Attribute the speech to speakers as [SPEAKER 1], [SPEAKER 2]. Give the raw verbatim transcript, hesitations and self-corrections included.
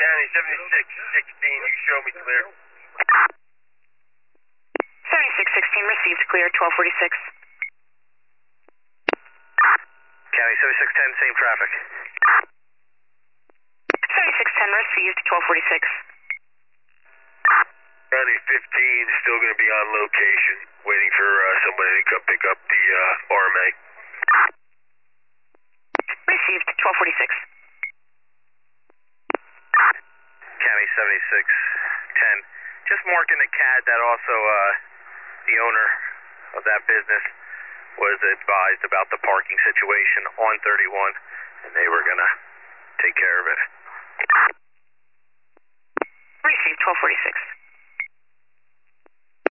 [SPEAKER 1] County seventy-six sixteen, you show me clear.
[SPEAKER 2] seventy-six sixteen received, clear, twelve forty-six.
[SPEAKER 3] County seventy-six ten, same traffic.
[SPEAKER 2] seventy-six ten received, twelve forty-six.
[SPEAKER 1] County fifteen still going to be on location, waiting for uh, somebody to come pick up the uh, R M A.
[SPEAKER 2] Received, twelve forty-six.
[SPEAKER 3] County seventy-six ten. Just marking the C A D that also uh, the owner of that business was advised about the parking situation on thirty-one, and they were going to take care of it.
[SPEAKER 2] Received, twelve forty-six.